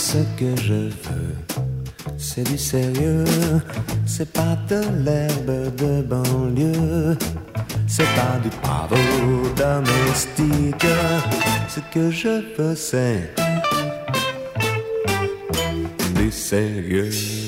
Ce que je veux, c'est du sérieux. C'est pas de l'herbe de banlieue. C'est pas du pavot domestique. Ce que je veux, c'est du sérieux.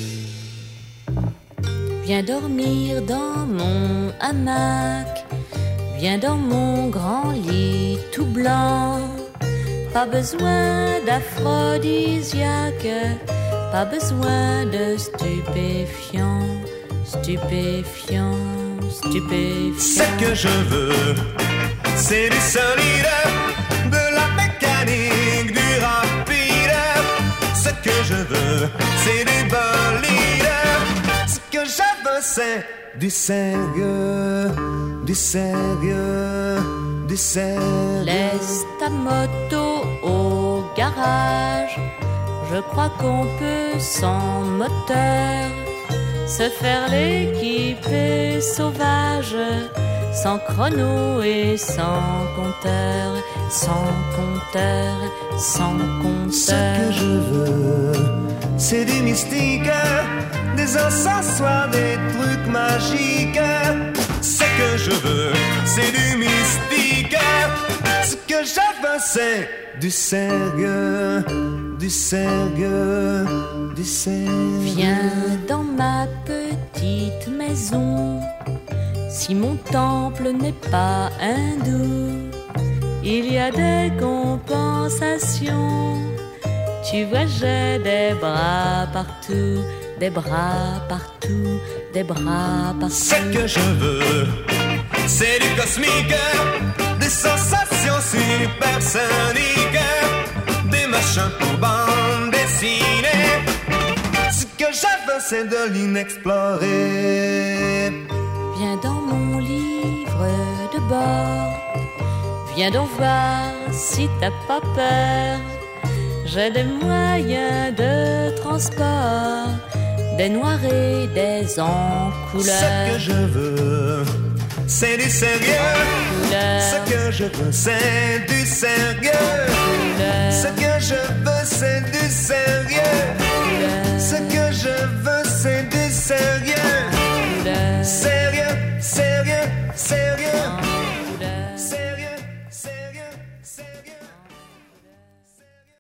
Viens dormir dans mon hamac. Viens dans mon grand lit tout blanc. Pas besoin d'aphrodisiaque, pas besoin de stupéfiants, stupéfiants, stupéfiants. Ce que je veux, c'est du solide, de la mécanique, du rapide. Ce que je veux, c'est du bolide. Ce que je veux, c'est du sérieux, du sérieux, du sérieux. Laisse ta moto au garage. Je crois qu'on peut sans moteur se faire l'équipée sauvage, sans chrono et sans compteur, sans compteur, sans compteur. Ce que je veux, c'est du mystique, des accessoires, des trucs magiques. Ce que je veux, c'est du mystique. Ce que je veux, c'est du sérieux, du sérieux, du sérieux. Viens dans ma petite maison. Si mon temple n'est pas hindou, il y a des compensations. Tu vois, j'ai des bras partout, des bras partout, des bras partout. Ce que je veux, c'est du cosmique, des sensations supersoniques, des machins pour bande dessinée. Ce que je veux, c'est de l'inexploré. Viens dans mon livre de bord. Viens donc voir si t'as pas peur. J'ai des moyens de transport, des noirs et des en couleur. Ce que je veux, c'est du sérieux. Ce que je veux, c'est du sérieux. Ce que je veux, c'est du sérieux.